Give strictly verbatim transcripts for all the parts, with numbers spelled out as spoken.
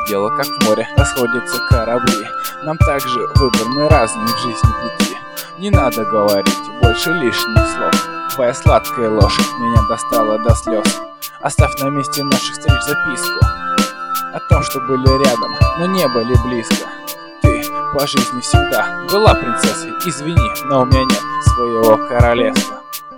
дело, как в море расходятся корабли. Нам также выбраны разные в жизни пути. Не надо говорить больше лишних слов. Твоя сладкая ложь меня достала до слез. Оставь на месте наших встреч записку о том, что были рядом, но не были близко. Ты по жизни всегда была принцессой. Извини, но у меня нет своего королевства.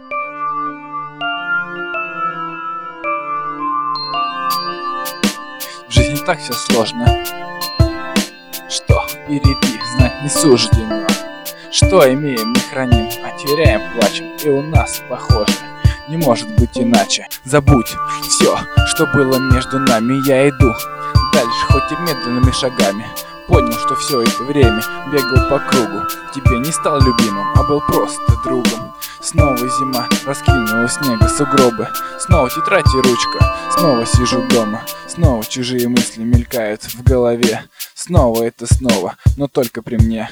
В жизни так все сложно, что впереди знать не суждено. Что имеем, не храним, а теряем, плачем. И у нас, похоже, не может быть иначе. Забудь все, что было между нами. Я иду дальше, хоть и медленными шагами. Понял, что все это время бегал по кругу. Тебе не стал любимым, а был просто другом. Снова зима, раскинула снега сугробы. Снова тетрадь и ручка, снова сижу дома. Снова чужие мысли мелькают в голове. Снова это снова, но только при мне.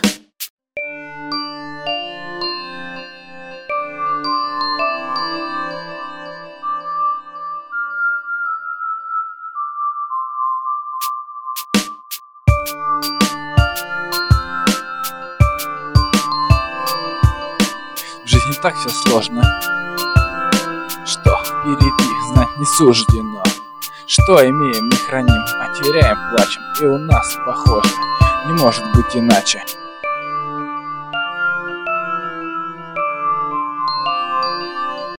В жизни так все сложно, что впереди знать не суждено. Что имеем, не храним, а теряем, плачем. И у нас, похоже, не может быть иначе.